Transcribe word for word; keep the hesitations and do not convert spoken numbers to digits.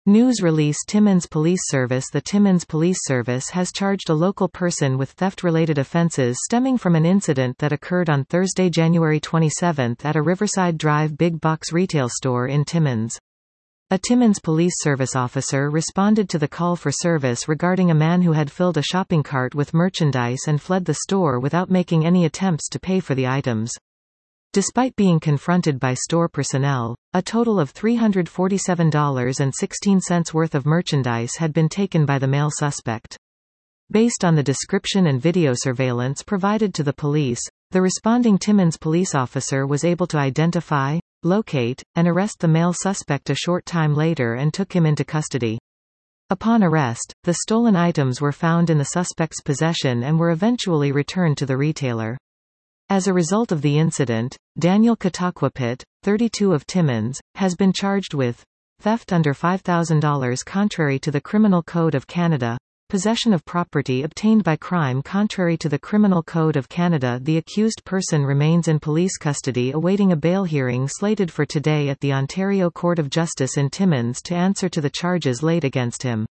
News release Timmins Police Service The Timmins Police Service has charged a local person with theft-related offences stemming from an incident that occurred on Thursday, January twenty-seventh at a Riverside Drive big box retail store in Timmins. A Timmins Police Service officer responded to the call for service regarding a man who had filled a shopping cart with merchandise and fled the store without making any attempts to pay for the items. Despite being confronted by store personnel, a total of three hundred forty-seven dollars and sixteen cents worth of merchandise had been taken by the male suspect. Based on the description and video surveillance provided to the police, the responding Timmins police officer was able to identify, locate, and arrest the male suspect a short time later and took him into custody. Upon arrest, the stolen items were found in the suspect's possession and were eventually returned to the retailer. As a result of the incident, Daniel Katakwapit, thirty-two of Timmins, has been charged with theft under five thousand dollars contrary to the Criminal Code of Canada, possession of property obtained by crime contrary to the Criminal Code of Canada. The accused person remains in police custody awaiting a bail hearing slated for today at the Ontario Court of Justice in Timmins to answer to the charges laid against him.